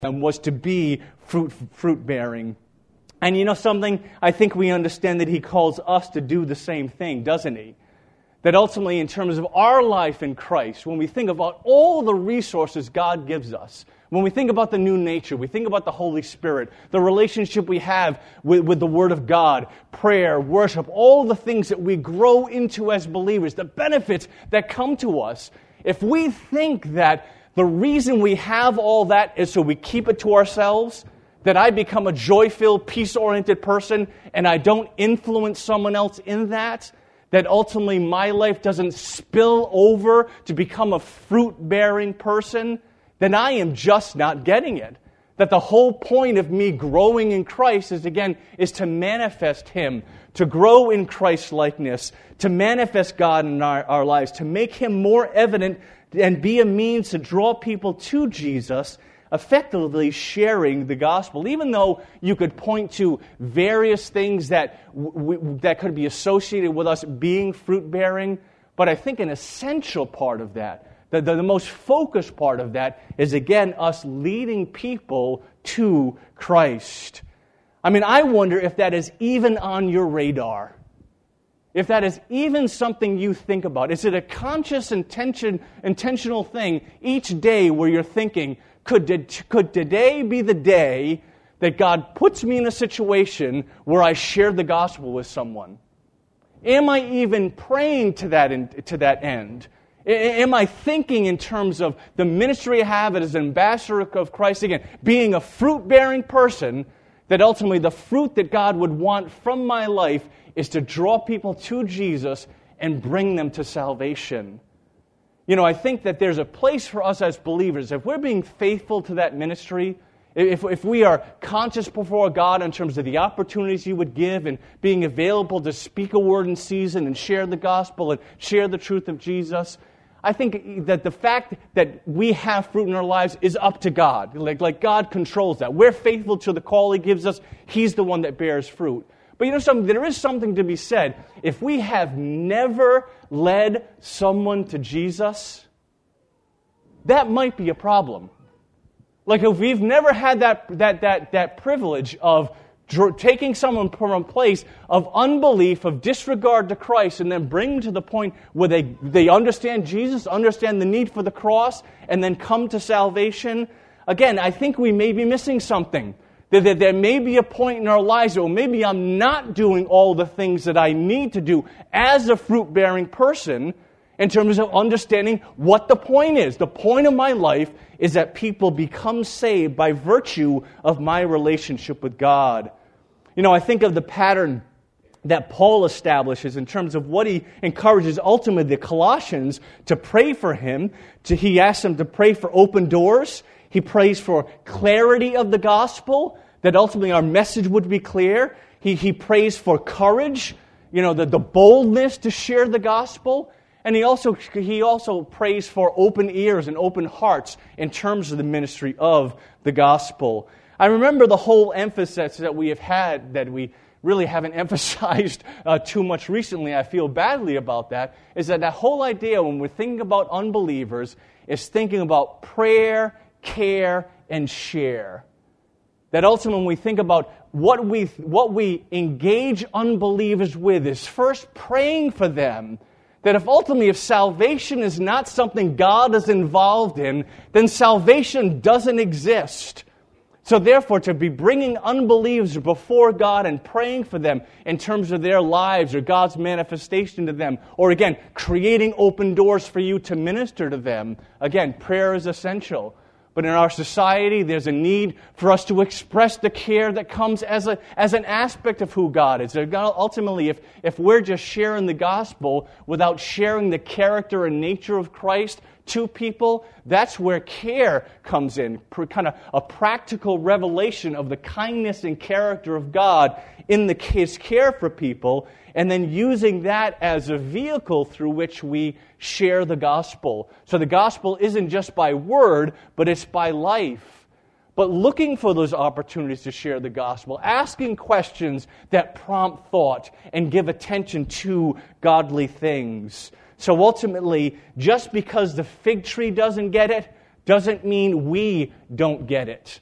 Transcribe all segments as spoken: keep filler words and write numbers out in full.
and was to be fruit fruit bearing. And you know something? I think we understand that He calls us to do the same thing, doesn't He? That ultimately, in terms of our life in Christ, when we think about all the resources God gives us, when we think about the new nature, we think about the Holy Spirit, the relationship we have with, with the Word of God, prayer, worship, all the things that we grow into as believers, the benefits that come to us. If we think that the reason we have all that is so we keep it to ourselves, that I become a joy-filled, peace-oriented person and I don't influence someone else in that, that ultimately my life doesn't spill over to become a fruit-bearing person, then I am just not getting it. That the whole point of me growing in Christ is, again, is to manifest Him, to grow in Christ's likeness, to manifest God in our, our lives, to make Him more evident and be a means to draw people to Jesus, effectively sharing the gospel. Even though you could point to various things that w- w- that could be associated with us being fruit-bearing, but I think an essential part of that, the, the, the most focused part of that, is again us leading people to Christ. I mean, I wonder if that is even on your radar. If that is even something you think about. Is it a conscious intention, intentional thing each day where you're thinking, Could, could today be the day that God puts me in a situation where I share the gospel with someone? Am I even praying to that, in, to that end? Am I thinking in terms of the ministry I have as an ambassador of Christ, again, being a fruit-bearing person, that ultimately the fruit that God would want from my life is to draw people to Jesus and bring them to salvation? You know, I think that there's a place for us as believers, if we're being faithful to that ministry, if, if we are conscious before God in terms of the opportunities He would give and being available to speak a word in season and share the gospel and share the truth of Jesus, I think that the fact that we have fruit in our lives is up to God. Like, like God controls that. We're faithful to the call He gives us. He's the one that bears fruit. But you know something, there is something to be said. If we have never led someone to Jesus, that might be a problem. Like if we've never had that that that that privilege of dr- taking someone from a place of unbelief, of disregard to Christ, and then bring them to the point where they, they understand Jesus, understand the need for the cross, and then come to salvation, again, I think we may be missing something. That there may be a point in our lives where maybe I'm not doing all the things that I need to do as a fruit-bearing person in terms of understanding what the point is. The point of my life is that people become saved by virtue of my relationship with God. You know, I think of the pattern that Paul establishes in terms of what he encourages ultimately the Colossians to pray for him. To, he asks them to pray for open doors. He prays for clarity of the gospel, that ultimately our message would be clear. He, he prays for courage, you know, the, the boldness to share the gospel. And he also, he also prays for open ears and open hearts in terms of the ministry of the gospel. I remember the whole emphasis that we have had, that we really haven't emphasized uh, too much recently. I feel badly about that, is that that whole idea when we're thinking about unbelievers is thinking about prayer, care, and share. That ultimately when we think about what we what we engage unbelievers with is first praying for them. That if ultimately if salvation is not something God is involved in, then salvation doesn't exist. So therefore, to be bringing unbelievers before God and praying for them in terms of their lives or God's manifestation to them, or again, creating open doors for you to minister to them, again, prayer is essential. But in our society, there's a need for us to express the care that comes as a as an aspect of who God is. Ultimately, if, if we're just sharing the gospel without sharing the character and nature of Christ to people, that's where care comes in, kind of a practical revelation of the kindness and character of God in the, His care for people, and then using that as a vehicle through which we share the gospel. So the gospel isn't just by word, but it's by life. But looking for those opportunities to share the gospel, asking questions that prompt thought and give attention to godly things. So ultimately, just because the fig tree doesn't get it, doesn't mean we don't get it.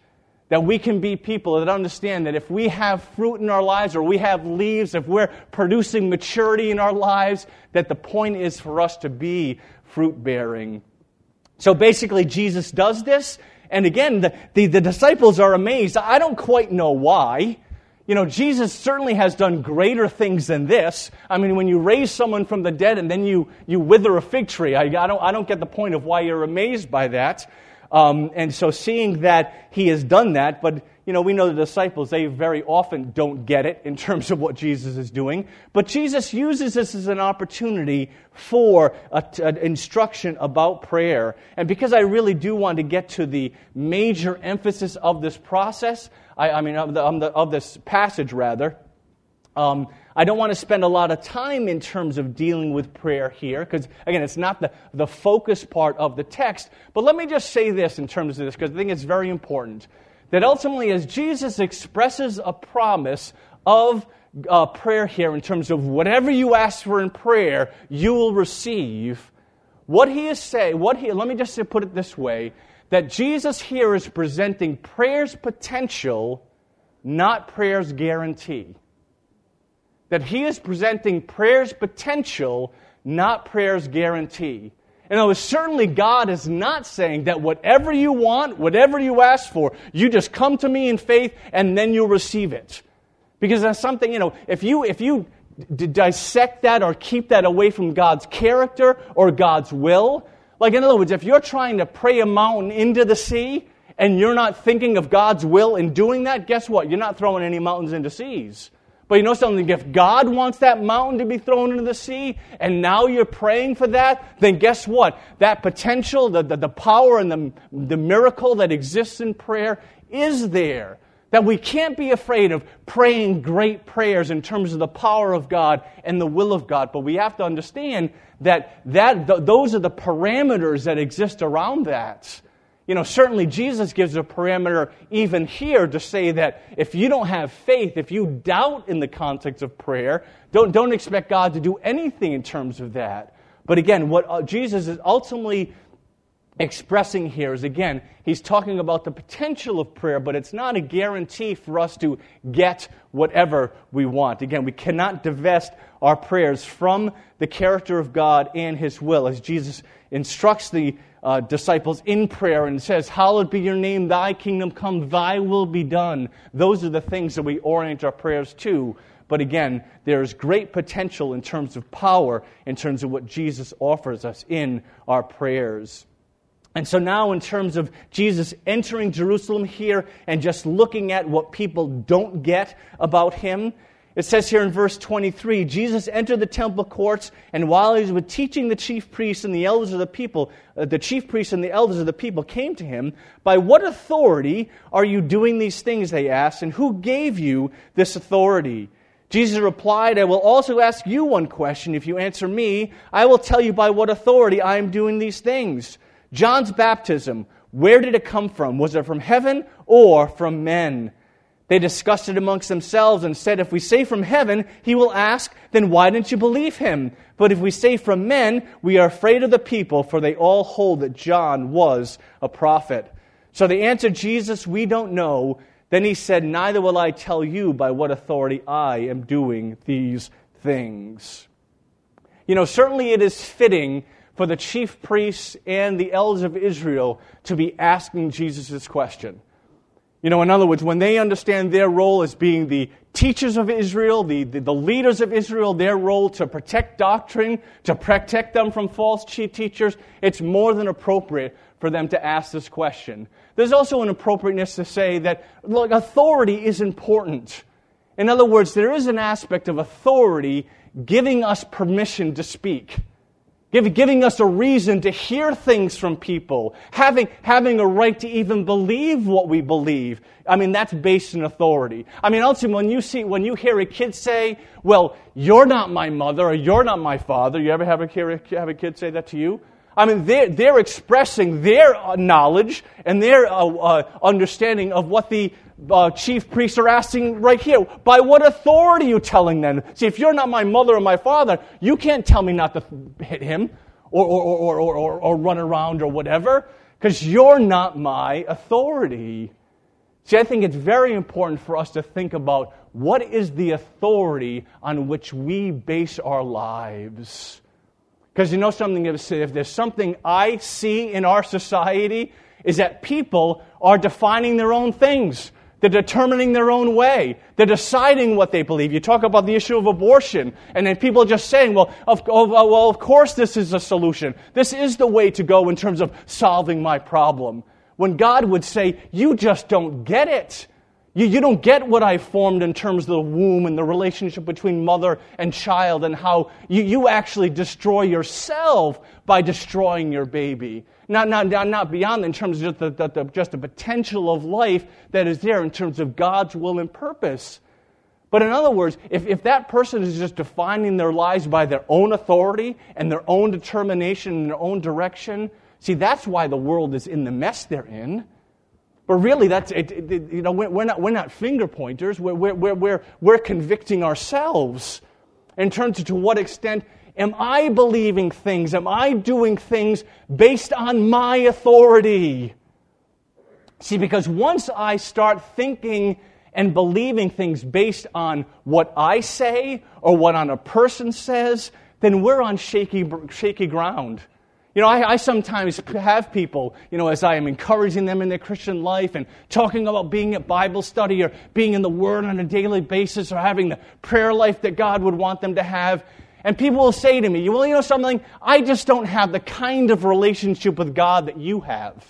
That we can be people that understand that if we have fruit in our lives or we have leaves, if we're producing maturity in our lives, that the point is for us to be fruit-bearing. So basically, Jesus does this. And again, the, the, the disciples are amazed. I don't quite know why. You know, Jesus certainly has done greater things than this. I mean, when you raise someone from the dead and then you, you wither a fig tree, I, I, don't, I don't get the point of why you're amazed by that. Um, and so seeing that he has done that, but, you know, we know the disciples, they very often don't get it in terms of what Jesus is doing. But Jesus uses this as an opportunity for an instruction about prayer. And because I really do want to get to the major emphasis of this process, I, I mean, of, the, of, the, of this passage, rather, um, I don't want to spend a lot of time in terms of dealing with prayer here, because, again, it's not the, the focus part of the text. But let me just say this in terms of this, because I think it's very important, that ultimately as Jesus expresses a promise of uh, prayer here in terms of whatever you ask for in prayer, you will receive, what he is saying, what he, let me just put it this way, that Jesus here is presenting prayer's potential, not prayer's guarantee. That he is presenting prayer's potential, not prayer's guarantee. In other words, certainly God is not saying that whatever you want, whatever you ask for, you just come to me in faith and then you'll receive it. Because that's something, you know, if you if you d- dissect that or keep that away from God's character or God's will, like in other words, if you're trying to pray a mountain into the sea and you're not thinking of God's will in doing that, guess what? You're not throwing any mountains into seas. But you know something, if God wants that mountain to be thrown into the sea, and now you're praying for that, then guess what? That potential, the, the, the power and the, the miracle that exists in prayer is there. That we can't be afraid of praying great prayers in terms of the power of God and the will of God. But we have to understand that, that th- those are the parameters that exist around that. You know, certainly Jesus gives a parameter even here to say that if you don't have faith, if you doubt in the context of prayer, don't, don't expect God to do anything in terms of that. But again, what Jesus is ultimately expressing here is, again, he's talking about the potential of prayer, but it's not a guarantee for us to get whatever we want. Again, we cannot divest our prayers from the character of God and his will, as Jesus instructs the Uh, disciples in prayer and says, "Hallowed be your name, thy kingdom come, thy will be done." Those are the things that we orient our prayers to. But again, there's great potential in terms of power, in terms of what Jesus offers us in our prayers. And so now in terms of Jesus entering Jerusalem here and just looking at what people don't get about him, it says here in verse twenty-three, Jesus entered the temple courts, and while he was teaching, the chief priests and the elders of the people, uh, the chief priests and the elders of the people came to him. "By what authority are you doing these things?" they asked, "and who gave you this authority?" Jesus replied, "I will also ask you one question. If you answer me, I will tell you by what authority I am doing these things. John's baptism, where did it come from? Was it from heaven or from men?" They discussed it amongst themselves and said, "If we say from heaven," he will ask, "then why didn't you believe him? But if we say from men, we are afraid of the people, for they all hold that John was a prophet." So they answered Jesus, "We don't know." Then he said, "Neither will I tell you by what authority I am doing these things." You know, certainly it is fitting for the chief priests and the elders of Israel to be asking Jesus this question. You know, in other words, when they understand their role as being the teachers of Israel, the, the, the leaders of Israel, their role to protect doctrine, to protect them from false teachers, it's more than appropriate for them to ask this question. There's also an appropriateness to say that, look, authority is important. In other words, there is an aspect of authority giving us permission to speak. Give, giving us a reason to hear things from people, having, having a right to even believe what we believe. I mean, that's based in authority. I mean, ultimately, when you see, when you hear a kid say, "Well, you're not my mother," or "You're not my father," you ever have a kid, have a kid say that to you? I mean, they're, they're expressing their knowledge and their uh, uh, understanding of what the uh, chief priests are asking right here. By what authority are you telling them? See, if you're not my mother or my father, you can't tell me not to hit him or, or, or, or, or, or run around or whatever, because you're not my authority. See, I think it's very important for us to think about what is the authority on which we base our lives. Because you know something, if there's something I see in our society, is that people are defining their own things. They're determining their own way. They're deciding what they believe. You talk about the issue of abortion, and then people are just saying, well, of, of, well, of course this is a solution. This is the way to go in terms of solving my problem. When God would say, you just don't get it. You, you don't get what I formed in terms of the womb and the relationship between mother and child and how you, you actually destroy yourself by destroying your baby. Not, not, not beyond in terms of just the, the, the, just the potential of life that is there in terms of God's will and purpose. But in other words, if, if that person is just defining their lives by their own authority and their own determination and their own direction, see, that's why the world is in the mess they're in. But really, that's it, it, you know, we're not we're not finger pointers. We're we're we're we're convicting ourselves in terms of to what extent am I believing things? Am I doing things based on my authority? See, because once I start thinking and believing things based on what I say or what on a person says, then we're on shaky shaky ground. You know, I, I sometimes have people, you know, as I am encouraging them in their Christian life and talking about being at Bible study or being in the Word on a daily basis or having the prayer life that God would want them to have. And people will say to me, well, you know something, I just don't have the kind of relationship with God that you have.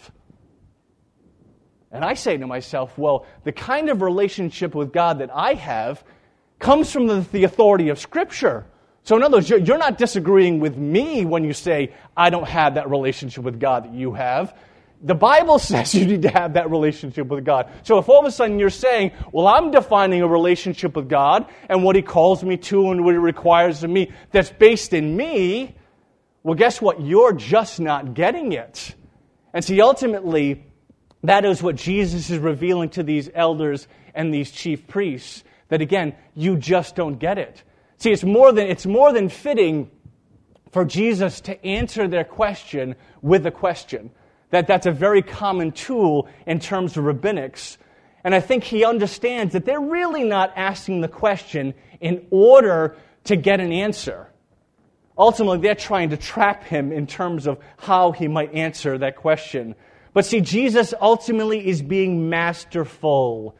And I say to myself, well, the kind of relationship with God that I have comes from the, the authority of Scripture. So in other words, you're not disagreeing with me when you say, I don't have that relationship with God that you have. The Bible says you need to have that relationship with God. So if all of a sudden you're saying, well, I'm defining a relationship with God and what He calls me to and what He requires of me that's based in me, well, guess what? You're just not getting it. And see, ultimately, that is what Jesus is revealing to these elders and these chief priests, that again, you just don't get it. See, it's more than it's more than fitting for Jesus to answer their question with a question. That that's a very common tool in terms of rabbinics. And I think He understands that they're really not asking the question in order to get an answer. Ultimately, they're trying to trap Him in terms of how He might answer that question. But see, Jesus ultimately is being masterful.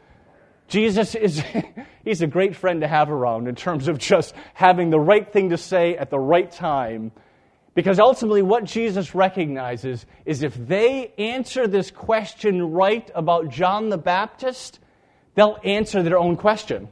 Jesus is, he's a great friend to have around in terms of just having the right thing to say at the right time. Because ultimately what Jesus recognizes is if they answer this question right about John the Baptist, they'll answer their own question.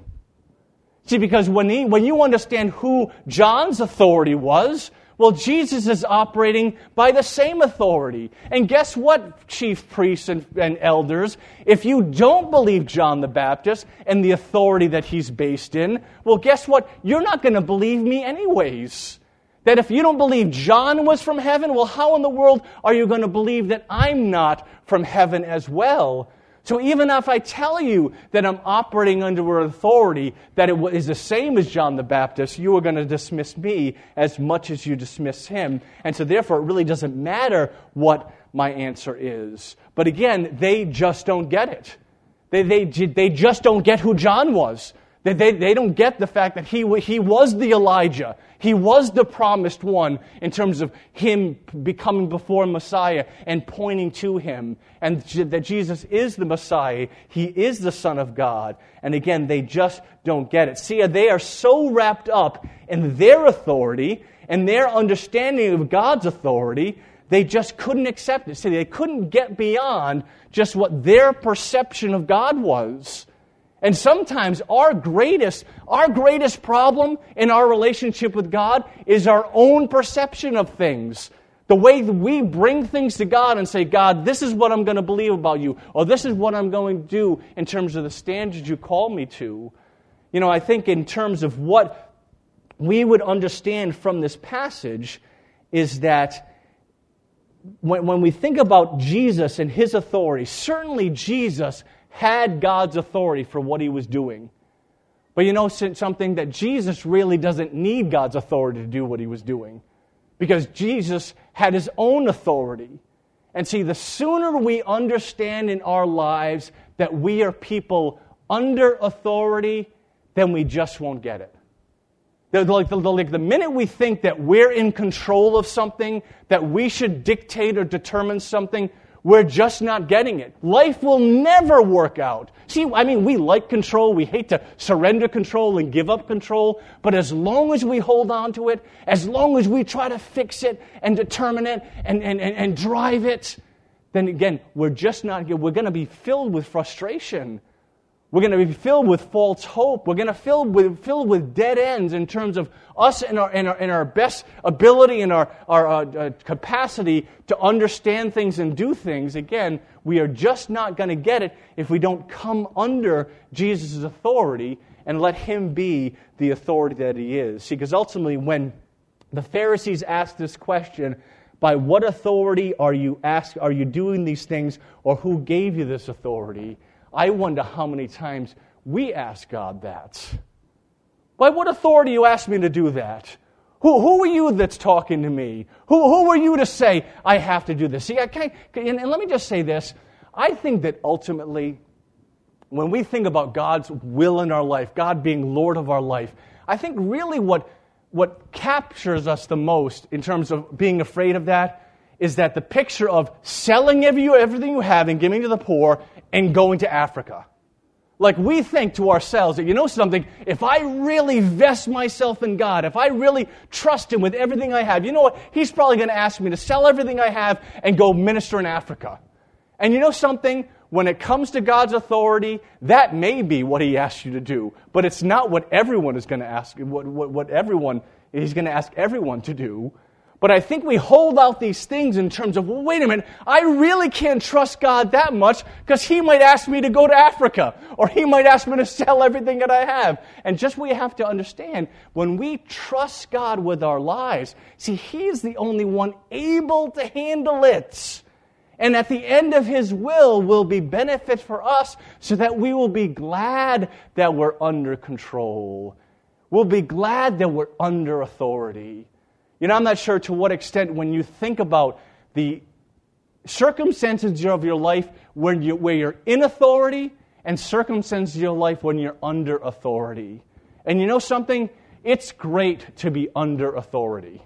See, because when, he, when you understand who John's authority was, well, Jesus is operating by the same authority. And guess what, chief priests and, and elders? If you don't believe John the Baptist and the authority that he's based in, well, guess what? You're not going to believe me anyways. That if you don't believe John was from heaven, well, how in the world are you going to believe that I'm not from heaven as well? So even if I tell you that I'm operating under authority that it is the same as John the Baptist, you are going to dismiss me as much as you dismiss him. And so therefore it really doesn't matter what my answer is. But again, they just don't get it. They, they, they just don't get who John was. They, they, they don't get the fact that he, he was the Elijah. He was the promised one in terms of him becoming before Messiah and pointing to him. And that Jesus is the Messiah. He is the Son of God. And again, they just don't get it. See, they are so wrapped up in their authority and their understanding of God's authority, they just couldn't accept it. See, they couldn't get beyond just what their perception of God was. And sometimes our greatest, our greatest problem in our relationship with God is our own perception of things. The way that we bring things to God and say, God, this is what I'm going to believe about you, or this is what I'm going to do in terms of the standards you call me to. You know, I think in terms of what we would understand from this passage is that when, when we think about Jesus and his authority, certainly Jesus had God's authority for what he was doing. But you know something? That Jesus really doesn't need God's authority to do what he was doing. Because Jesus had his own authority. And see, the sooner we understand in our lives that we are people under authority, then we just won't get it. The, like, the, like the minute we think that we're in control of something, that we should dictate or determine something, we're just not getting it. Life will never work out. See, I mean, we like control. We hate to surrender control and give up control. But as long as we hold on to it, as long as we try to fix it and determine it and, and, and, and drive it, then again, we're just not, we're going to be filled with frustration. We're going to be filled with false hope. We're going to be filled with, filled with dead ends in terms of us and our, and our, and our best ability and our, our uh, uh, capacity to understand things and do things. Again, we are just not going to get it if we don't come under Jesus' authority and let Him be the authority that He is. See, because ultimately when the Pharisees asked this question, by what authority are you ask, are you doing these things, or who gave you this authority? I wonder how many times we ask God that. By what authority you ask me to do that? Who, who are you that's talking to me? Who, who are you to say, I have to do this? See, I can't, and, and let me just say this. I think that ultimately, when we think about God's will in our life, God being Lord of our life, I think really what, what captures us the most in terms of being afraid of that is that the picture of selling every, everything you have and giving to the poor and going to Africa. Like we think to ourselves that, you know something, if I really vest myself in God, if I really trust Him with everything I have, you know what? He's probably going to ask me to sell everything I have and go minister in Africa. And you know something? When it comes to God's authority, that may be what He asks you to do. But it's not what everyone is going to ask, what, what, what everyone, He's going to ask everyone to do. But I think we hold out these things in terms of, well, wait a minute, I really can't trust God that much because He might ask me to go to Africa, or He might ask me to sell everything that I have. And just we have to understand, when we trust God with our lives, see, He is the only one able to handle it. And at the end of His will will be benefit for us so that we will be glad that we're under control. We'll be glad that we're under authority. You know, I'm not sure to what extent when you think about the circumstances of your life when you, where you're in authority and circumstances of your life when you're under authority. And you know something? It's great to be under authority.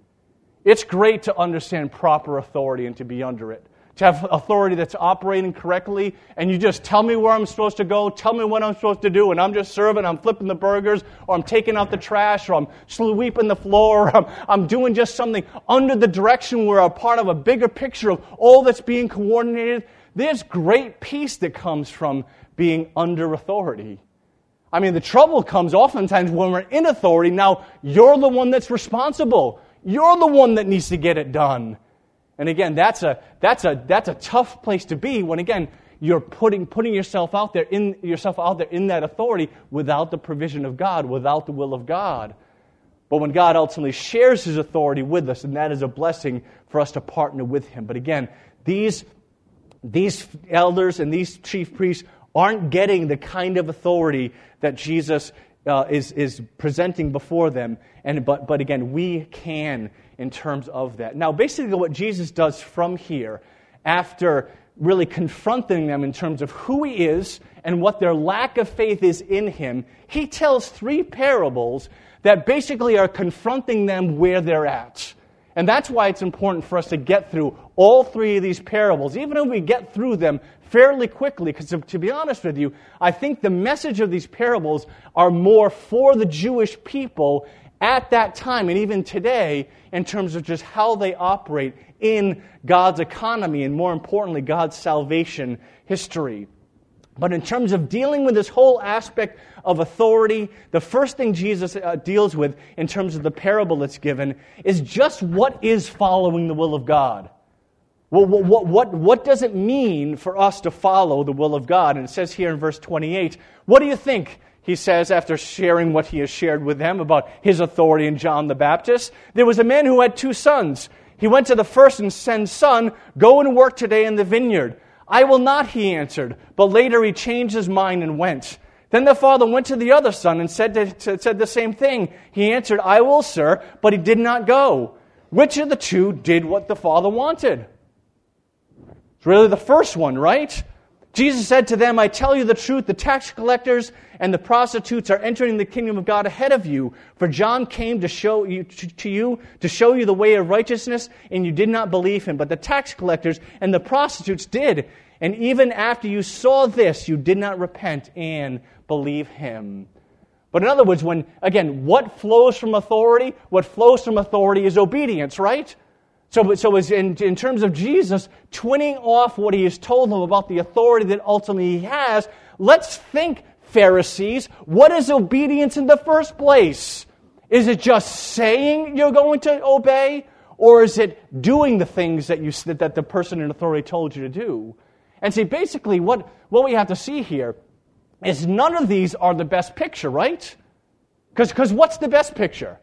It's great to understand proper authority and to be under it. To have authority that's operating correctly, and you just tell me where I'm supposed to go, tell me what I'm supposed to do, and I'm just serving, I'm flipping the burgers, or I'm taking out the trash, or I'm sweeping the floor, or I'm, I'm doing just something under the direction where I'm part of a bigger picture of all that's being coordinated. There's great peace that comes from being under authority. I mean, the trouble comes oftentimes when we're in authority. Now, you're the one that's responsible. You're the one that needs to get it done. And again, that's a that's a that's a tough place to be when again you're putting putting yourself out there in yourself out there in that authority without the provision of God, without the will of God. But when God ultimately shares His authority with us, and that is a blessing for us to partner with Him. But again, these these elders and these chief priests aren't getting the kind of authority that Jesus uh, is is presenting before them. And but but again, we can. In terms of that. Now, basically what Jesus does from here, after really confronting them in terms of who He is and what their lack of faith is in Him, He tells three parables that basically are confronting them where they're at. And that's why it's important for us to get through all three of these parables, even if we get through them fairly quickly, because to, to be honest with you, I think the message of these parables are more for the Jewish people at that time and even today in terms of just how they operate in God's economy and, more importantly, God's salvation history. But in terms of dealing with this whole aspect of authority, the first thing Jesus uh, deals with in terms of the parable that's given is just what is following the will of God. What, what, what, what does it mean for us to follow the will of God? And it says here in verse twenty-eight, what do you think? He says, after sharing what he has shared with them about his authority in John the Baptist, there was a man who had two sons. He went to the first and said, Son, go and work today in the vineyard. I will not, he answered. But later he changed his mind and went. Then the father went to the other son and said, to, said the same thing. He answered, I will, sir, but he did not go. Which of the two did what the father wanted? It's really the first one, right? Jesus said to them, I tell you the truth, the tax collectors and the prostitutes are entering the kingdom of God ahead of you. For John came to show you to, to you, to show you the way of righteousness, and you did not believe him. But the tax collectors and the prostitutes did. And even after you saw this, you did not repent and believe him. But in other words, when, again, what flows from authority? What flows from authority is obedience, right? So, so as in, in terms of Jesus twinning off what he has told them about the authority that ultimately he has, let's think, Pharisees, what is obedience in the first place? Is it just saying you're going to obey? Or is it doing the things that you that the person in authority told you to do? And see, basically what, what we have to see here is none of these are the best picture, right? Because what's the best picture?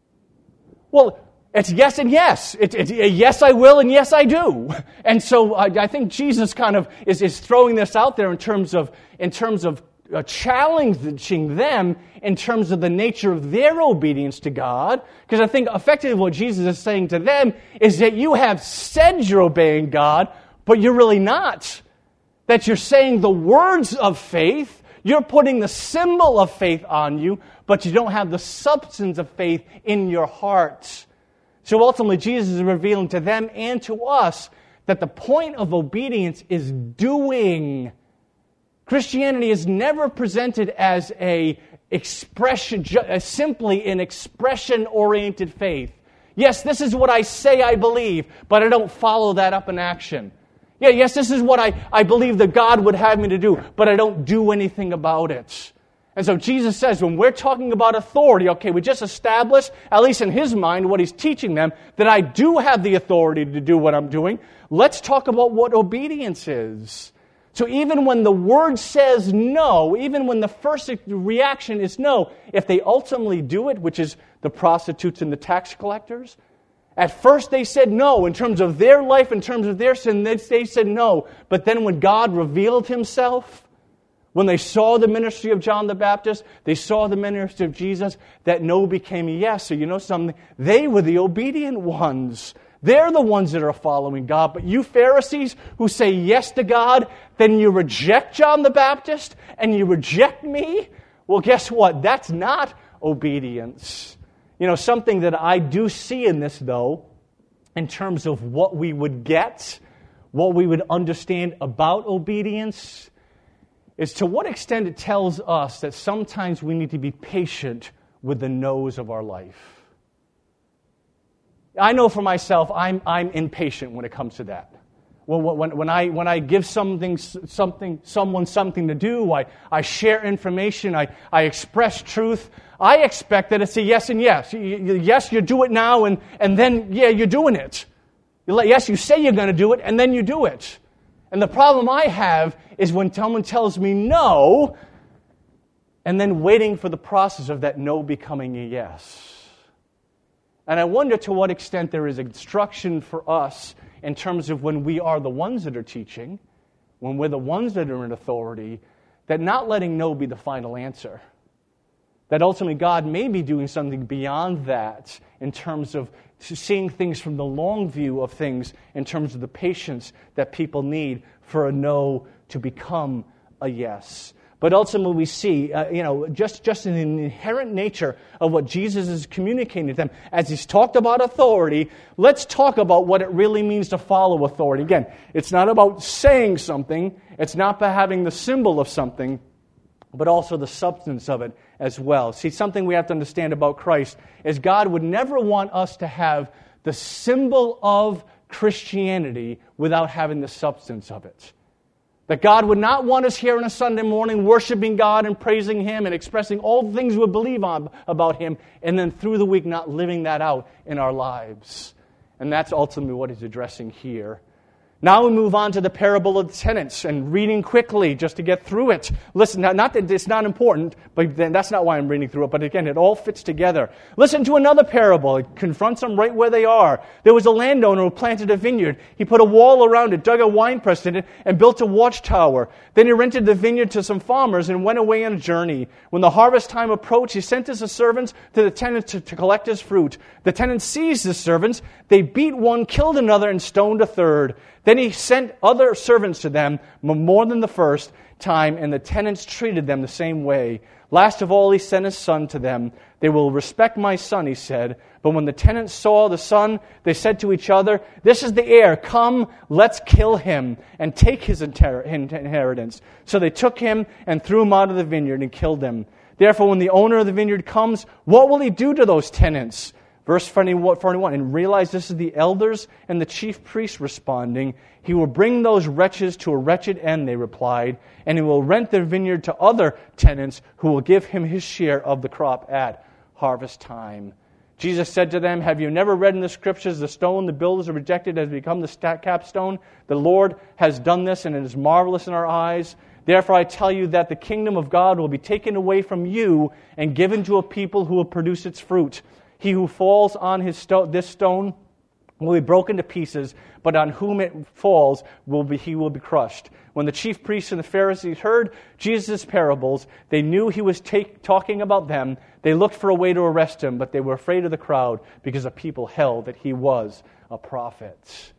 Well, it's yes and yes. It's, it's yes, I will, and yes, I do. And so I, I think Jesus kind of is, is throwing this out there in terms of in terms of uh, challenging them in terms of the nature of their obedience to God. Because I think effectively what Jesus is saying to them is that you have said you're obeying God, but you're really not. That you're saying the words of faith, you're putting the symbol of faith on you, but you don't have the substance of faith in your heart. So ultimately, Jesus is revealing to them and to us that the point of obedience is doing. Christianity is never presented as a expression, as simply an expression-oriented faith. Yes, this is what I say I believe, but I don't follow that up in action. Yeah, yes, this is what I, I believe that God would have me to do, but I don't do anything about it. And so Jesus says, when we're talking about authority, okay, we just established, at least in his mind, what he's teaching them, that I do have the authority to do what I'm doing. Let's talk about what obedience is. So even when the word says no, even when the first reaction is no, if they ultimately do it, which is the prostitutes and the tax collectors, at first they said no in terms of their life, in terms of their sin, they said no. But then when God revealed himself, when they saw the ministry of John the Baptist, they saw the ministry of Jesus, that no became a yes. So you know something? They were the obedient ones. They're the ones that are following God. But you Pharisees who say yes to God, then you reject John the Baptist and you reject me? Well, guess what? That's not obedience. You know, something that I do see in this, though, in terms of what we would get, what we would understand about obedience, is to what extent it tells us that sometimes we need to be patient with the no's of our life. I know for myself, I'm I'm impatient when it comes to that. When, when, when I when I give something something someone something to do, I, I share information, I, I express truth, I expect that it's a yes and yes. Yes, you do it now, and, and then, yeah, you're doing it. Yes, you say you're going to do it, and then you do it. And the problem I have is when someone tells me no, and then waiting for the process of that no becoming a yes. And I wonder to what extent there is instruction for us in terms of when we are the ones that are teaching, when we're the ones that are in authority, that not letting no be the final answer. That ultimately God may be doing something beyond that in terms of seeing things from the long view of things, in terms of the patience that people need for a no to become a yes. But ultimately we see, uh, you know, just, just in the inherent nature of what Jesus is communicating to them. As he's talked about authority, let's talk about what it really means to follow authority. Again, it's not about saying something. It's not about having the symbol of something, but also the substance of it as well. See, something we have to understand about Christ is God would never want us to have the symbol of Christianity without having the substance of it. That God would not want us here on a Sunday morning worshiping God and praising Him and expressing all the things we believe on about Him, and then through the week not living that out in our lives. And that's ultimately what He's addressing here. Now we move on to the parable of the tenants, and reading quickly just to get through it. Listen, not that it's not important, but then that's not why I'm reading through it. But again, it all fits together. Listen to another parable. It confronts them right where they are. There was a landowner who planted a vineyard. He put a wall around it, dug a winepress in it, and built a watchtower. Then he rented the vineyard to some farmers and went away on a journey. When the harvest time approached, he sent his servants to the tenants to, to collect his fruit. The tenants seized his servants. They beat one, killed another, and stoned a third. Then he sent other servants to them, more than the first time, and the tenants treated them the same way. Last of all, he sent his son to them. They will respect my son, he said. But when the tenants saw the son, they said to each other, this is the heir. Come, let's kill him and take his inheritance. So they took him and threw him out of the vineyard and killed him. Therefore, when the owner of the vineyard comes, what will he do to those tenants? Verse forty-one, and realize this is the elders and the chief priests responding. He will bring those wretches to a wretched end, they replied, and he will rent their vineyard to other tenants who will give him his share of the crop at harvest time. Jesus said to them, have you never read in the Scriptures, the stone the builders have rejected has become the capstone? The Lord has done this, and it is marvelous in our eyes. Therefore I tell you that the kingdom of God will be taken away from you and given to a people who will produce its fruit. He who falls on his sto- this stone will be broken to pieces, but on whom it falls, will be, he will be crushed. When the chief priests and the Pharisees heard Jesus' parables, they knew he was take, talking about them. They looked for a way to arrest him, but they were afraid of the crowd because the people held that he was a prophet.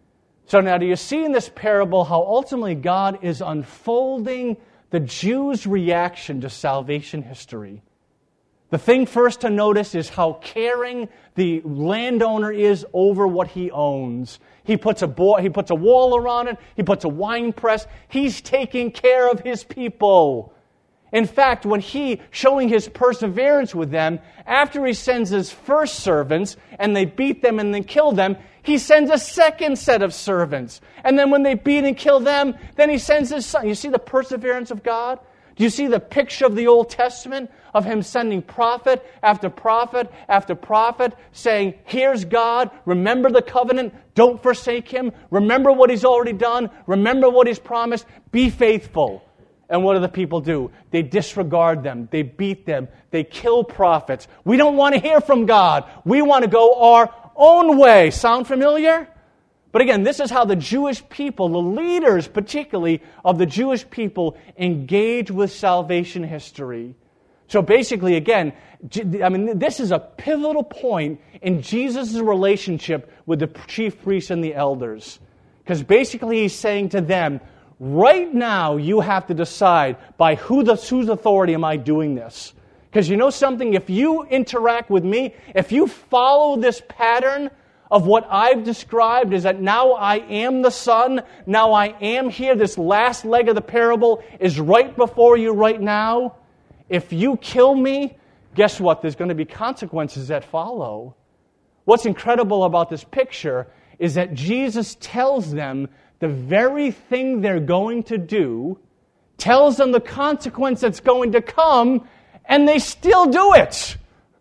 So now, do you see in this parable how ultimately God is unfolding the Jews' reaction to salvation history? The thing first to notice is how caring the landowner is over what he owns. He puts a bo- he puts a wall around it. He puts a wine press. He's taking care of his people. In fact, when he, showing his perseverance with them, after he sends his first servants and they beat them and then kill them, he sends a second set of servants. And then when they beat and kill them, then he sends his son. You see the perseverance of God? Do you see the picture of the Old Testament of him sending prophet after prophet after prophet saying, here's God, remember the covenant, don't forsake him, remember what he's already done, remember what he's promised, be faithful. And what do the people do? They disregard them, they beat them, they kill prophets. We don't want to hear from God. We want to go our own way. Sound familiar? But again, this is how the Jewish people, the leaders particularly of the Jewish people, engage with salvation history. So basically, again, I mean, this is a pivotal point in Jesus' relationship with the chief priests and the elders. Because basically he's saying to them, right now you have to decide by who the, whose authority am I doing this. Because you know something? If you interact with me, if you follow this pattern of what I've described, is that now I am the Son, now I am here, this last leg of the parable is right before you right now. If you kill me, guess what? There's going to be consequences that follow. What's incredible about this picture is that Jesus tells them the very thing they're going to do, tells them the consequence that's going to come, and they still do it.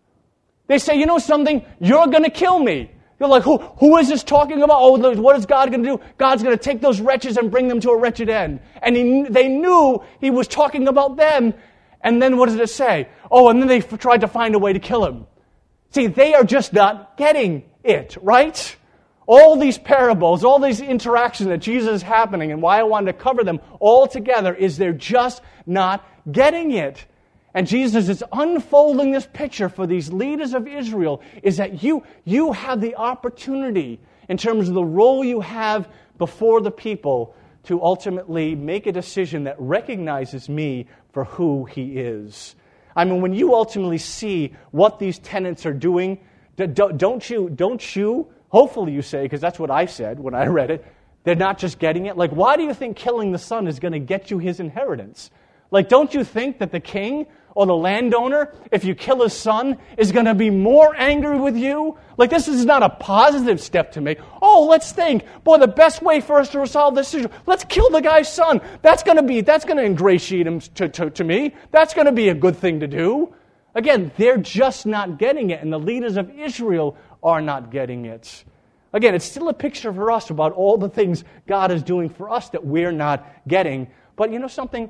They say, you know something? You're going to kill me. You're like, who, who is this talking about? Oh, what is God going to do? God's going to take those wretches and bring them to a wretched end. And he, they knew he was talking about them. And then what does it say? Oh, and then they f- tried to find a way to kill him. See, they are just not getting it, right? All these parables, all these interactions that Jesus is happening, and why I wanted to cover them all together is they're just not getting it. And Jesus is unfolding this picture for these leaders of Israel, is that you, you have the opportunity, in terms of the role you have before the people, to ultimately make a decision that recognizes me for who he is. I mean, when you ultimately see what these tenants are doing, don't you, don't you, hopefully you say, because that's what I said when I read it, they're not just getting it. Like, why do you think killing the son is going to get you his inheritance? Like, don't you think that the king or the landowner, if you kill his son, is going to be more angry with you? Like, this is not a positive step to make. Oh, let's think. Boy, the best way for us to resolve this issue, let's kill the guy's son. That's going to be, that's going to ingratiate him to, to, to me. That's going to be a good thing to do. Again, they're just not getting it, and the leaders of Israel are not getting it. Again, it's still a picture for us about all the things God is doing for us that we're not getting. But you know something?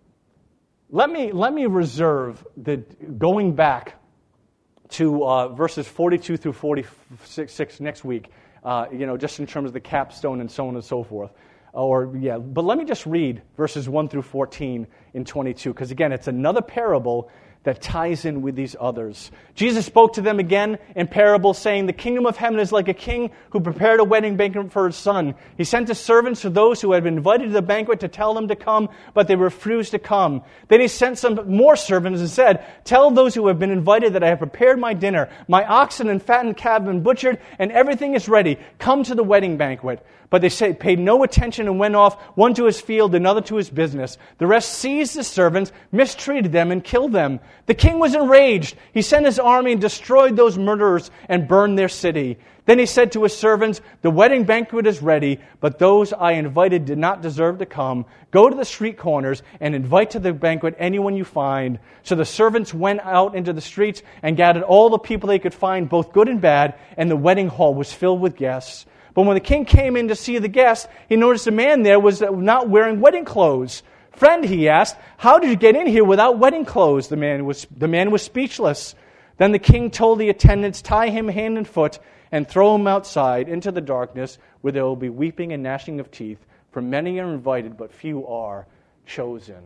Let me let me reserve the going back to uh, verses forty-two through forty-six next week. Uh, you know, just in terms of the capstone and so on and so forth. Or yeah, but let me just read verses one through fourteen in twenty-two, because again, it's another parable that ties in with these others. Jesus spoke to them again in parables, saying, "The kingdom of heaven is like a king who prepared a wedding banquet for his son. He sent his servants to those who had been invited to the banquet to tell them to come, but they refused to come. Then he sent some more servants and said, 'Tell those who have been invited that I have prepared my dinner. My oxen and fattened calf have been butchered, and everything is ready. Come to the wedding banquet.' But they say, paid no attention and went off, one to his field, another to his business. The rest seized the servants, mistreated them, and killed them. The king was enraged. He sent his army and destroyed those murderers and burned their city. Then he said to his servants, 'The wedding banquet is ready, but those I invited did not deserve to come. Go to the street corners and invite to the banquet anyone you find.' So the servants went out into the streets and gathered all the people they could find, both good and bad, and the wedding hall was filled with guests. But when the king came in to see the guests, he noticed a man there was not wearing wedding clothes. 'Friend,' he asked, 'how did you get in here without wedding clothes?' The man was, the man was speechless. Then the king told the attendants, 'Tie him hand and foot and throw him outside into the darkness where there will be weeping and gnashing of teeth. For many are invited, but few are chosen.'"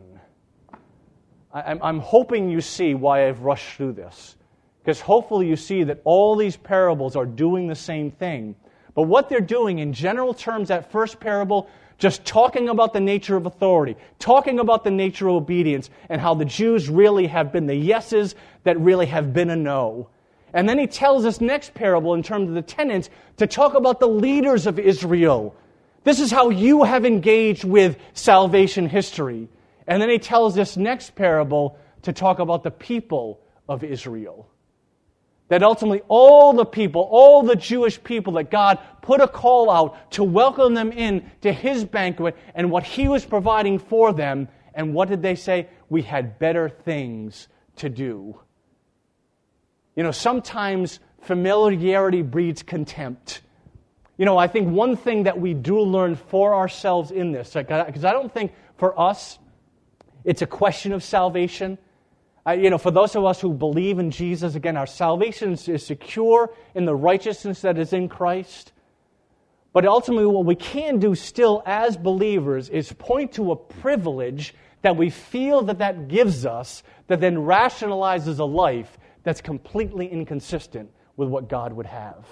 I'm, I'm hoping you see why I've rushed through this. Because hopefully you see that all these parables are doing the same thing. But what they're doing in general terms, that first parable, just talking about the nature of authority, talking about the nature of obedience, and how the Jews really have been the yeses that really have been a no. And then he tells this next parable in terms of the tenants to talk about the leaders of Israel. This is how you have engaged with salvation history. And then he tells this next parable to talk about the people of Israel. That ultimately all the people, all the Jewish people, that God put a call out to welcome them in to His banquet and what He was providing for them. And what did they say? We had better things to do. You know, sometimes familiarity breeds contempt. You know, I think one thing that we do learn for ourselves in this, because I don't think for us it's a question of salvation. Uh, you know, for those of us who believe in Jesus, again, our salvation is secure in the righteousness that is in Christ. But ultimately, what we can do still as believers is point to a privilege that we feel that that gives us that then rationalizes a life that's completely inconsistent with what God would have.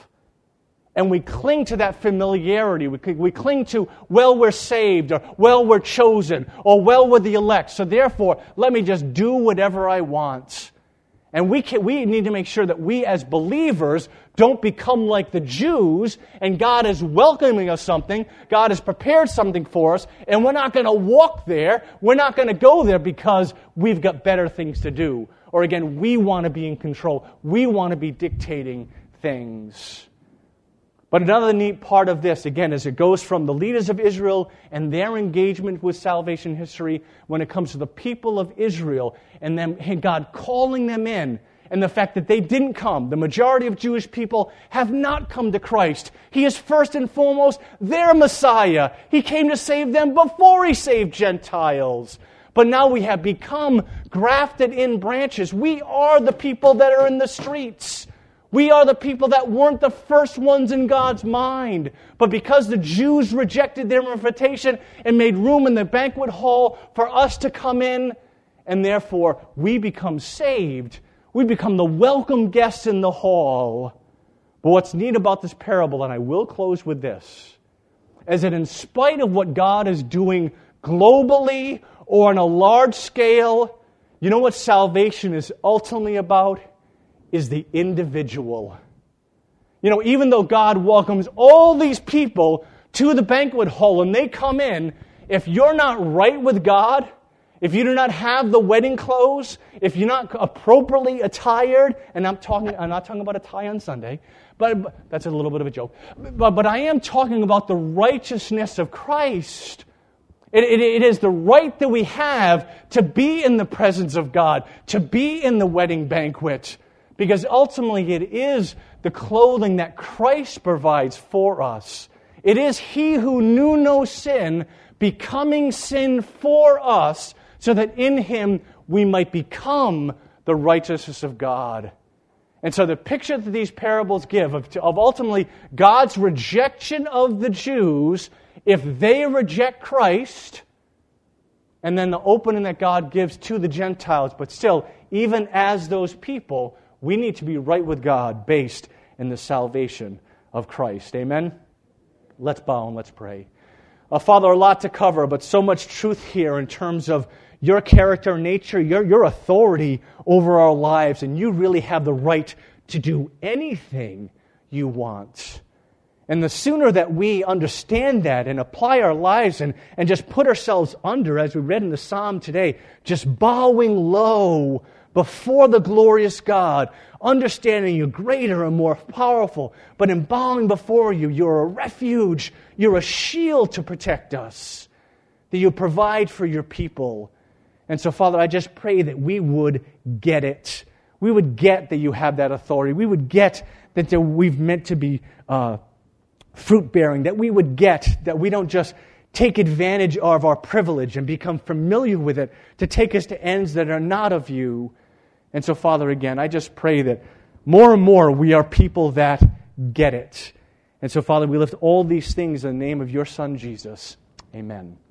And we cling to that familiarity. We, we cling to, well, we're saved, or well, we're chosen, or well, we're the elect. So therefore, let me just do whatever I want. And we can, we need to make sure that we as believers don't become like the Jews, and God is welcoming us something, God has prepared something for us, and we're not going to walk there, we're not going to go there because we've got better things to do. Or again, we want to be in control. We want to be dictating things. But another neat part of this, again, is it goes from the leaders of Israel and their engagement with salvation history when it comes to the people of Israel and them, and God calling them in, and the fact that they didn't come. The majority of Jewish people have not come to Christ. He is first and foremost their Messiah. He came to save them before He saved Gentiles. But now we have become grafted in branches. We are the people that are in the streets. We are the people that weren't the first ones in God's mind. But because the Jews rejected their invitation and made room in the banquet hall for us to come in, and therefore we become saved. We become the welcome guests in the hall. But what's neat about this parable, and I will close with this, is that in spite of what God is doing globally or on a large scale, you know what salvation is ultimately about? Is the individual. You know, even though God welcomes all these people to the banquet hall and they come in, if you're not right with God, if you do not have the wedding clothes, if you're not appropriately attired, and I'm talking, I'm not talking about a tie on Sunday, but, but that's a little bit of a joke. But, but I am talking about the righteousness of Christ. It, it, it is the right that we have to be in the presence of God, to be in the wedding banquet. Because ultimately it is the clothing that Christ provides for us. It is He who knew no sin becoming sin for us so that in Him we might become the righteousness of God. And so the picture that these parables give of, of ultimately God's rejection of the Jews, if they reject Christ, and then the opening that God gives to the Gentiles. But still, even as those people, we need to be right with God based in the salvation of Christ. Amen? Let's bow and let's pray. Uh, Father, a lot to cover, but so much truth here in terms of your character, nature, your, your authority over our lives, and you really have the right to do anything you want. And the sooner that we understand that and apply our lives and, and just put ourselves under, as we read in the Psalm today, just bowing low before the glorious God, understanding you're greater and more powerful, but in bowing before you, you're a refuge, you're a shield to protect us, that you provide for your people. And so, Father, I just pray that we would get it. We would get that you have that authority. We would get that we've meant to be uh, fruit-bearing, that we would get that we don't just take advantage of our privilege and become familiar with it to take us to ends that are not of you. And so, Father, again, I just pray that more and more we are people that get it. And so, Father, we lift all these things in the name of your Son, Jesus. Amen.